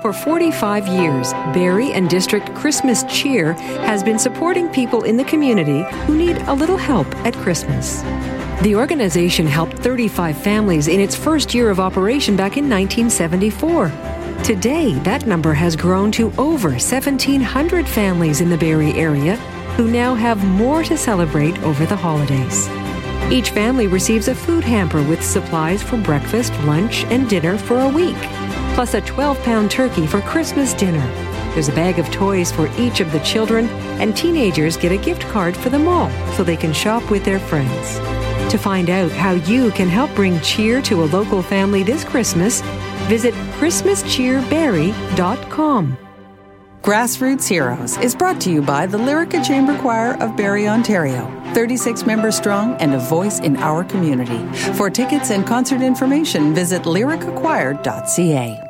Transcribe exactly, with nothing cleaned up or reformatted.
For forty-five years, Barrie and District Christmas Cheer has been supporting people in the community who need a little help at Christmas. The organization helped thirty-five families in its first year of operation back in nineteen seventy-four. Today, that number has grown to over seventeen hundred families in the Barrie area who now have more to celebrate over the holidays. Each family receives a food hamper with supplies for breakfast, lunch, and dinner for a week, plus a twelve-pound turkey for Christmas dinner. There's a bag of toys for each of the children, and teenagers get a gift card for them all so they can shop with their friends. To find out how you can help bring cheer to a local family this Christmas, visit christmas cheer barrie dot com. Grassroots Heroes is brought to you by the Lyrica Chamber Choir of Barrie, Ontario. thirty-six members strong and a voice in our community. For tickets and concert information, visit lyrica choir dot c a.